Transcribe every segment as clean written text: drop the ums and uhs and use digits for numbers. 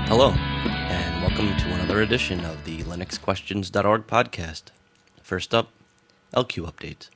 Hello, and welcome to another edition of the LinuxQuestions.org podcast. First up, LQ updates.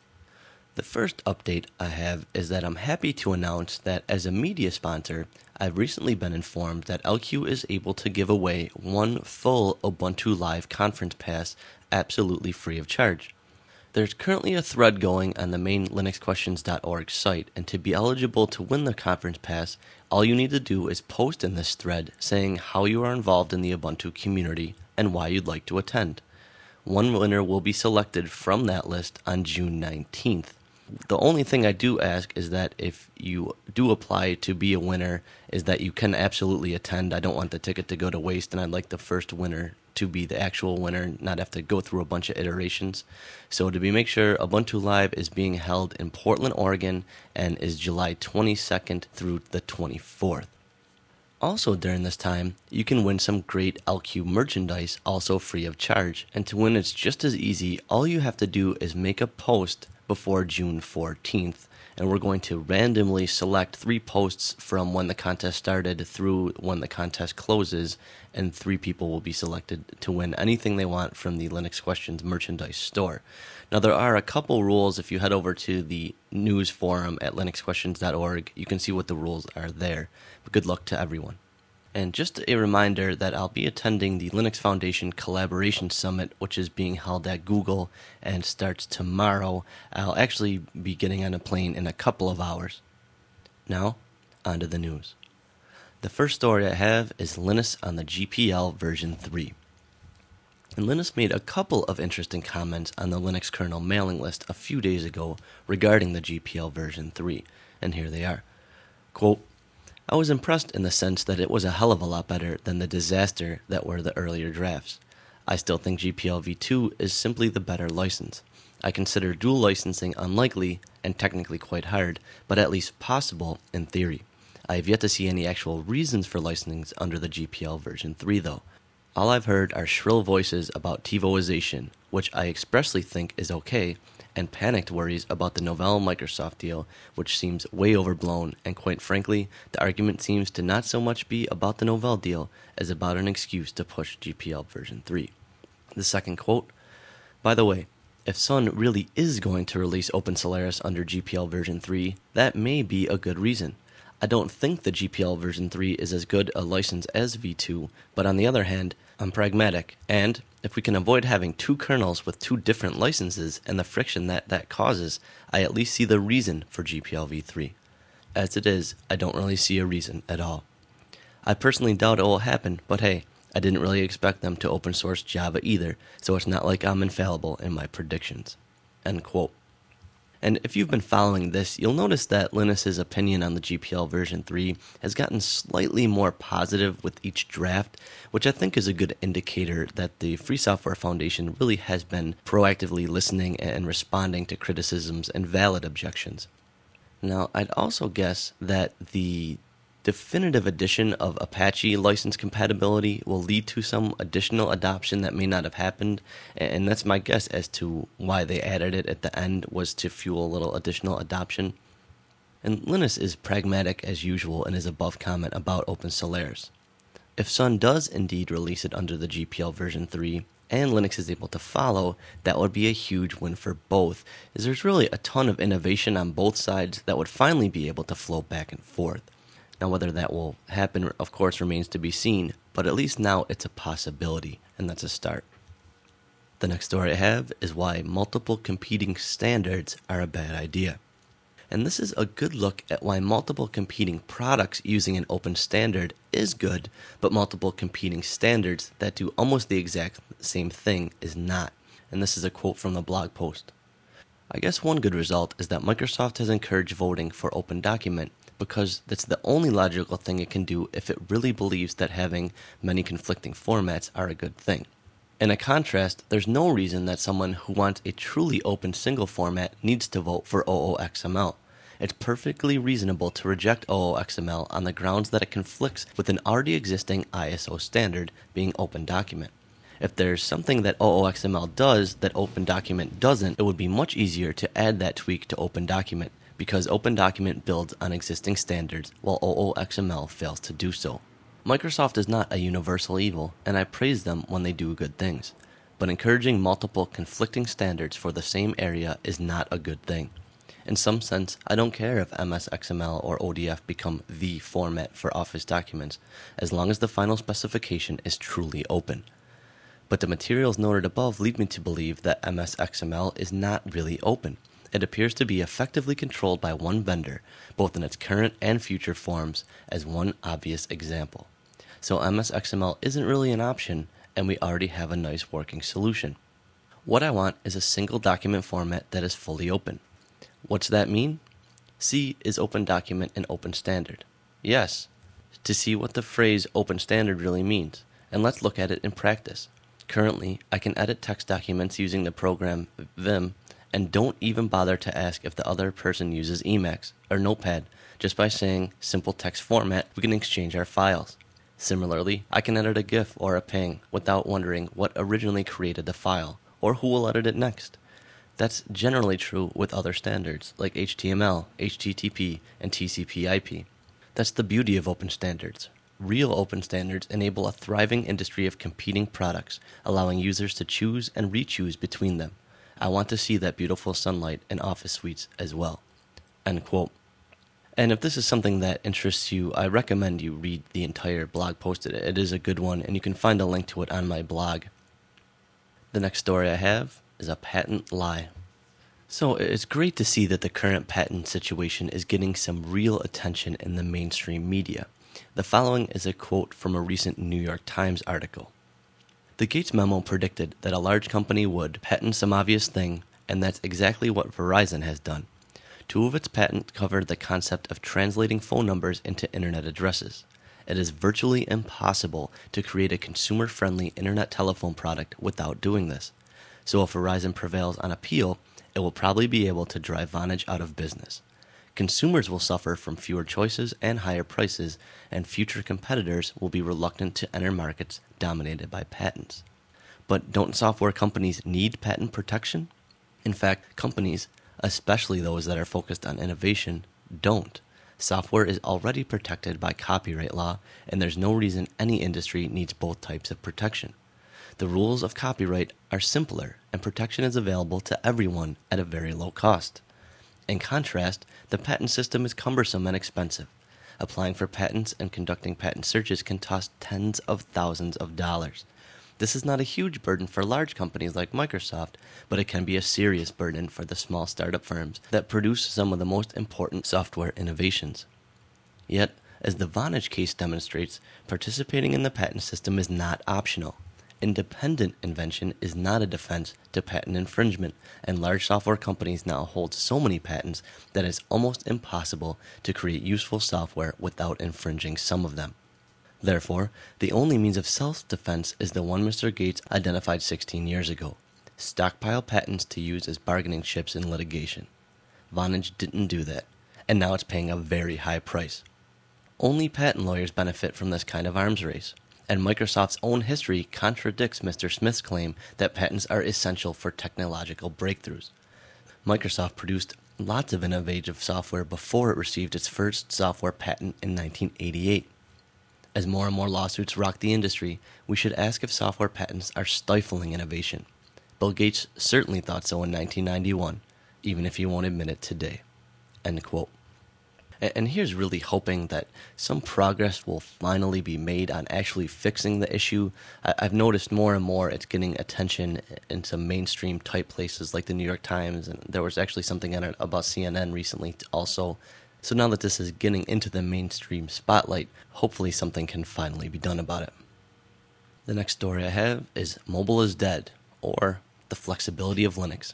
The first update I have is that I'm happy to announce that as a media sponsor, I've recently been informed that LQ is able to give away one full Ubuntu Live conference pass absolutely free of charge. There's currently a thread going on the main LinuxQuestions.org site, and to be eligible to win the conference pass, all you need to do is post in this thread saying how you are involved in the Ubuntu community and why you'd like to attend. One winner will be selected from that list on June 19th. The only thing I do ask is that if you do apply to be a winner, is that you can absolutely attend. I don't want the ticket to go to waste, and I'd like the first winner to be the actual winner, not have to go through a bunch of iterations. So to make sure, Ubuntu Live is being held in Portland, Oregon, and is July 22nd through the 24th. Also during this time, you can win some great LQ merchandise, also free of charge. And to win, it's just as easy. All you have to do is make a post before June 14th, and we're going to randomly select 3 posts from when the contest started through when the contest closes, and 3 people will be selected to win anything they want from the Linux Questions merchandise store. Now, there are a couple rules. If you head over to the news forum at linuxquestions.org, you can see what the rules are there. But good luck to everyone. And just a reminder that I'll be attending the Linux Foundation Collaboration Summit, which is being held at Google and starts tomorrow. I'll actually be getting on a plane in a couple of hours. Now, on to the news. The first story I have is Linus on the GPL version 3. And Linus made a couple of interesting comments on the Linux kernel mailing list a few days ago regarding the GPL version 3, and here they are. Quote, I was impressed in the sense that it was a hell of a lot better than the disaster that were the earlier drafts. I still think GPL v2 is simply the better license. I consider dual licensing unlikely and technically quite hard, but at least possible in theory. I have yet to see any actual reasons for licensings under the GPL version 3 though. All I've heard are shrill voices about TiVoization, which I expressly think is okay, and panicked worries about the Novell Microsoft deal, which seems way overblown, and quite frankly, the argument seems to not so much be about the Novell deal as about an excuse to push GPL version 3. The second quote, by the way, if Sun really is going to release OpenSolaris under GPL version 3, that may be a good reason. I don't think the GPL version 3 is as good a license as v2, but on the other hand, I'm pragmatic, and if we can avoid having 2 kernels with 2 different licenses and the friction that causes, I at least see the reason for GPL v3. As it is, I don't really see a reason at all. I personally doubt it will happen, but hey, I didn't really expect them to open source Java either, so it's not like I'm infallible in my predictions. End quote. And if you've been following this, you'll notice that Linus's opinion on the GPL version 3 has gotten slightly more positive with each draft, which I think is a good indicator that the Free Software Foundation really has been proactively listening and responding to criticisms and valid objections. Now, I'd also guess that the definitive addition of Apache license compatibility will lead to some additional adoption that may not have happened, and that's my guess as to why they added it at the end, was to fuel a little additional adoption. And Linus is pragmatic as usual in his above comment about OpenSolaris. If Sun does indeed release it under the GPL version 3, and Linux is able to follow, that would be a huge win for both, as there's really a ton of innovation on both sides that would finally be able to flow back and forth. Now, whether that will happen, of course, remains to be seen, but at least now it's a possibility, and that's a start. The next story I have is why multiple competing standards are a bad idea. And this is a good look at why multiple competing products using an open standard is good, but multiple competing standards that do almost the exact same thing is not. And this is a quote from the blog post. I guess one good result is that Microsoft has encouraged voting for Open Document, because that's the only logical thing it can do if it really believes that having many conflicting formats are a good thing. In a contrast, there's no reason that someone who wants a truly open single format needs to vote for OOXML. It's perfectly reasonable to reject OOXML on the grounds that it conflicts with an already existing ISO standard, being Open Document. If there's something that OOXML does that Open Document doesn't, it would be much easier to add that tweak to Open Document, because Open Document builds on existing standards while OOXML fails to do so. Microsoft is not a universal evil, and I praise them when they do good things. But encouraging multiple conflicting standards for the same area is not a good thing. In some sense, I don't care if MS XML or ODF become the format for Office documents, as long as the final specification is truly open. But the materials noted above lead me to believe that MS XML is not really open. It appears to be effectively controlled by one vendor, both in its current and future forms, as one obvious example. So MS XML isn't really an option, and we already have a nice working solution. What I want is a single document format that is fully open. What's that mean? C is open document and open standard. Yes, to see what the phrase open standard really means, and let's look at it in practice. Currently, I can edit text documents using the program Vim, and don't even bother to ask if the other person uses Emacs or Notepad. Just by saying simple text format, we can exchange our files. Similarly, I can edit a GIF or a PNG without wondering what originally created the file, or who will edit it next. That's generally true with other standards like HTML, HTTP, and TCP/IP. That's the beauty of open standards. Real open standards enable a thriving industry of competing products, allowing users to choose and re-choose between them. I want to see that beautiful sunlight in Office suites as well." End quote. And if this is something that interests you, I recommend you read the entire blog post. It is a good one, and you can find a link to it on my blog. The next story I have is a patent lie. So it's great to see that the current patent situation is getting some real attention in the mainstream media. The following is a quote from a recent New York Times article. "The Gates memo predicted that a large company would patent some obvious thing, and that's exactly what Verizon has done. 2 of its patents covered the concept of translating phone numbers into internet addresses. It is virtually impossible to create a consumer-friendly internet telephone product without doing this. So if Verizon prevails on appeal, it will probably be able to drive Vonage out of business. Consumers will suffer from fewer choices and higher prices, and future competitors will be reluctant to enter markets dominated by patents." But don't software companies need patent protection? In fact, companies, especially those that are focused on innovation, don't. Software is already protected by copyright law, and there's no reason any industry needs both types of protection. The rules of copyright are simpler, and protection is available to everyone at a very low cost. In contrast, the patent system is cumbersome and expensive. Applying for patents and conducting patent searches can cost tens of thousands of dollars. This is not a huge burden for large companies like Microsoft, but it can be a serious burden for the small startup firms that produce some of the most important software innovations. Yet, as the Vonage case demonstrates, participating in the patent system is not optional. Independent invention is not a defense to patent infringement, and large software companies now hold so many patents that it's almost impossible to create useful software without infringing some of them. Therefore, the only means of self-defense is the one Mr. Gates identified 16 years ago: stockpile patents to use as bargaining chips in litigation. Vonage didn't do that, and now it's paying a very high price. Only patent lawyers benefit from this kind of arms race, and Microsoft's own history contradicts Mr. Smith's claim that patents are essential for technological breakthroughs. Microsoft produced lots of innovative software before it received its first software patent in 1988. As more and more lawsuits rock the industry, we should ask if software patents are stifling innovation. Bill Gates certainly thought so in 1991, even if he won't admit it today." End quote. And here's really hoping that some progress will finally be made on actually fixing the issue. I've noticed more and more it's getting attention in some mainstream type places like the New York Times, and there was actually something on it about CNN recently also. So now that this is getting into the mainstream spotlight, hopefully something can finally be done about it. The next story I have is "Mobile is Dead," or the flexibility of Linux.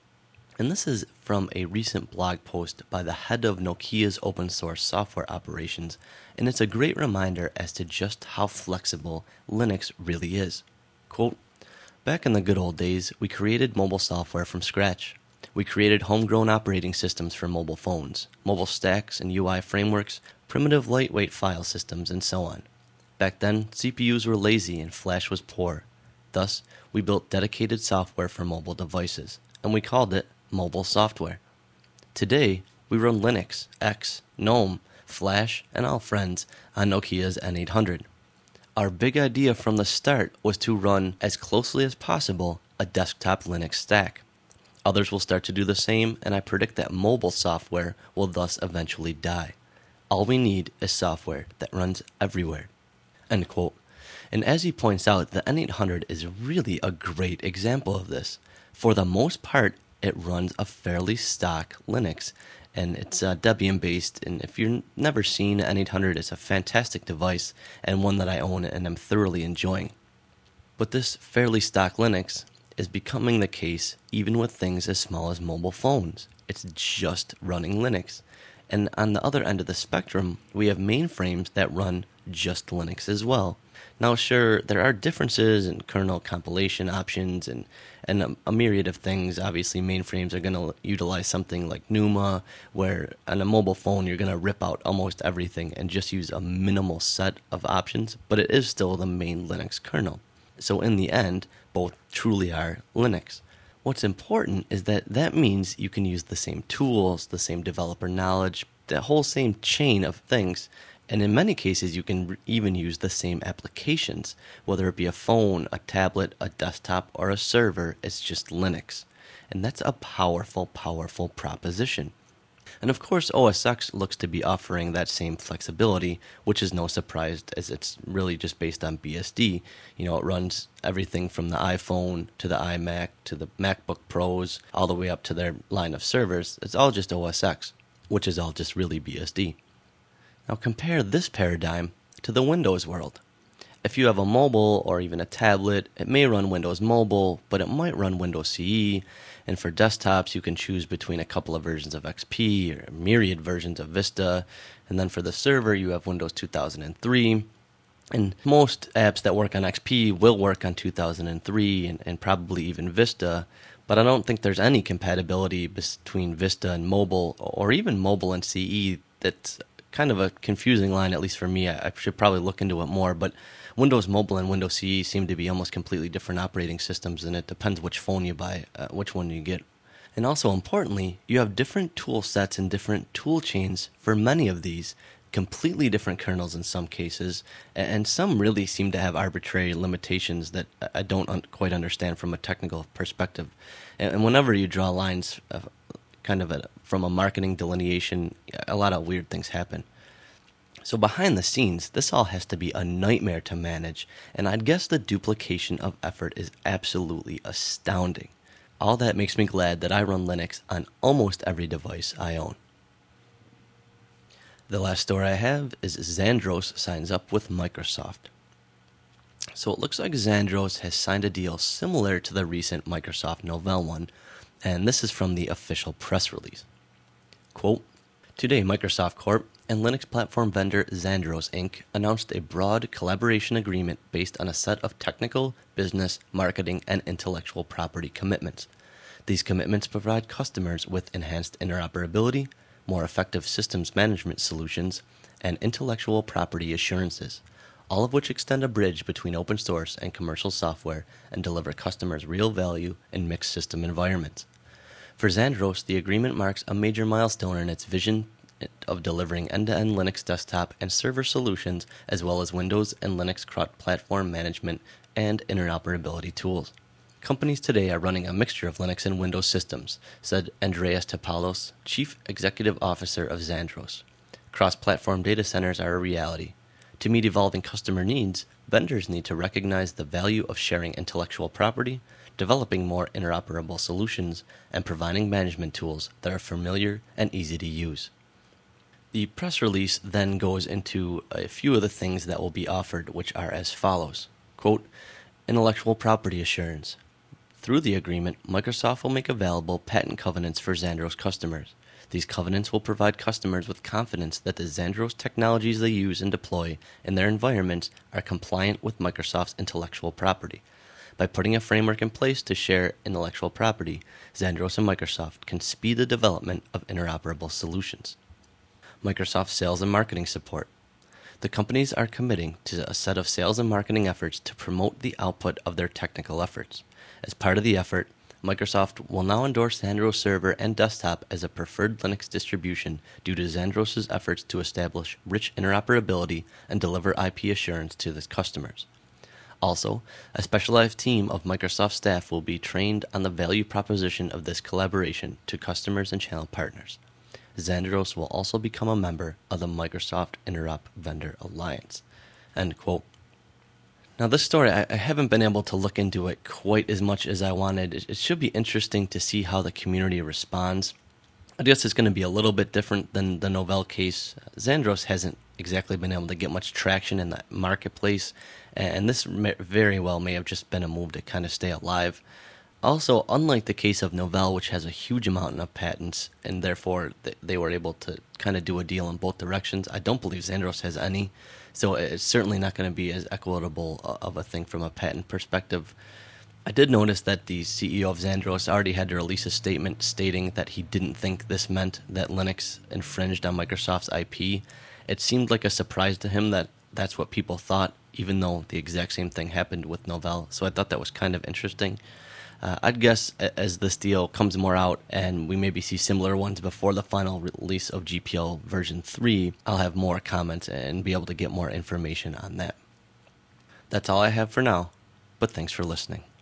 And this is from a recent blog post by the head of Nokia's open source software operations, and it's a great reminder as to just how flexible Linux really is. Quote, "Back in the good old days, we created mobile software from scratch. We created homegrown operating systems for mobile phones, mobile stacks and UI frameworks, primitive lightweight file systems, and so on. Back then, CPUs were lazy and Flash was poor. Thus, we built dedicated software for mobile devices, and we called it mobile software. Today, we run Linux, X, GNOME, Flash, and all friends on Nokia's N800. Our big idea from the start was to run as closely as possible a desktop Linux stack. Others will start to do the same, and I predict that mobile software will thus eventually die. All we need is software that runs everywhere." End quote. And as he points out, the N800 is really a great example of this. For the most part, it runs a fairly stock Linux, and it's Debian based. And if you've never seen N800, it's a fantastic device and one that I own and am thoroughly enjoying. But this fairly stock Linux is becoming the case even with things as small as mobile phones. It's just running Linux. And on the other end of the spectrum, we have mainframes that run just Linux as well. Now, sure, there are differences in kernel compilation options and a myriad of things. Obviously, mainframes are going to utilize something like NUMA, where on a mobile phone, you're going to rip out almost everything and just use a minimal set of options, but it is still the main Linux kernel. So in the end, both truly are Linux. What's important is that means you can use the same tools, the same developer knowledge, the whole same chain of things. And in many cases, you can even use the same applications, whether it be a phone, a tablet, a desktop, or a server. It's just Linux. And that's a powerful, powerful proposition. And of course, OS X looks to be offering that same flexibility, which is no surprise as it's really just based on BSD. You know, it runs everything from the iPhone to the iMac to the MacBook Pros, all the way up to their line of servers. It's all just OS X, which is all just really BSD. Now compare this paradigm to the Windows world. If you have a mobile or even a tablet, it may run Windows Mobile, but it might run Windows CE. And for desktops, you can choose between a couple of versions of XP or a myriad versions of Vista. And then for the server, you have Windows 2003. And most apps that work on XP will work on 2003 and probably even Vista. But I don't think there's any compatibility between Vista and mobile, or even mobile and CE. That's kind of a confusing line, at least for me. I should probably look into it more. But Windows Mobile and Windows CE seem to be almost completely different operating systems, and it depends which phone you buy, which one you get. And also importantly, you have different tool sets and different tool chains for many of these, completely different kernels in some cases, and some really seem to have arbitrary limitations that I don't quite understand from a technical perspective. And whenever you draw lines from a marketing delineation, a lot of weird things happen. So behind the scenes, this all has to be a nightmare to manage, and I'd guess the duplication of effort is absolutely astounding. All that makes me glad that I run Linux on almost every device I own. The last story I have is Xandros signs up with Microsoft. So it looks like Xandros has signed a deal similar to the recent Microsoft Novell one, and this is from the official press release. Quote, "Today, Microsoft Corp. And Linux platform vendor Xandros Inc. announced a broad collaboration agreement based on a set of technical, business, marketing, and intellectual property commitments. These commitments provide customers with enhanced interoperability, more effective systems management solutions, and intellectual property assurances, all of which extend a bridge between open source and commercial software and deliver customers real value in mixed system environments. For Xandros, the agreement marks a major milestone in its vision of delivering end-to-end Linux desktop and server solutions, as well as Windows and Linux cross-platform management and interoperability tools. Companies today are running a mixture of Linux and Windows systems," said Andreas Tapalos, Chief Executive Officer of Xandros. "Cross-platform data centers are a reality. To meet evolving customer needs, vendors need to recognize the value of sharing intellectual property, developing more interoperable solutions, and providing management tools that are familiar and easy to use." The press release then goes into a few of the things that will be offered, which are as follows. Quote, "Intellectual property assurance. Through the agreement, Microsoft will make available patent covenants for Xandros customers. These covenants will provide customers with confidence that the Xandros technologies they use and deploy in their environments are compliant with Microsoft's intellectual property. By putting a framework in place to share intellectual property, Xandros and Microsoft can speed the development of interoperable solutions." Microsoft sales and marketing support. The companies are committing to a set of sales and marketing efforts to promote the output of their technical efforts. As part of the effort, Microsoft will now endorse Xandros Server and Desktop as a preferred Linux distribution due to Xandros' efforts to establish rich interoperability and deliver IP assurance to its customers. Also, a specialized team of Microsoft staff will be trained on the value proposition of this collaboration to customers and channel partners. Xandros will also become a member of the Microsoft Interop Vendor Alliance. End quote. Now, this story, I haven't been able to look into it quite as much as I wanted. It should be interesting to see how the community responds. I guess it's going to be a little bit different than the Novell case. Xandros hasn't exactly been able to get much traction in the marketplace, and this very well may have just been a move to kind of stay alive. Also, unlike the case of Novell, which has a huge amount of patents, and therefore they were able to kind of do a deal in both directions, I don't believe Xandros has any, so it's certainly not going to be as equitable of a thing from a patent perspective. I did notice that the CEO of Xandros already had to release a statement stating that he didn't think this meant that Linux infringed on Microsoft's IP. It seemed like a surprise to him that that's what people thought, even though the exact same thing happened with Novell, so I thought that was kind of interesting. I'd guess as this deal comes more out and we maybe see similar ones before the final release of GPL version 3, I'll have more comments and be able to get more information on that. That's all I have for now, but thanks for listening.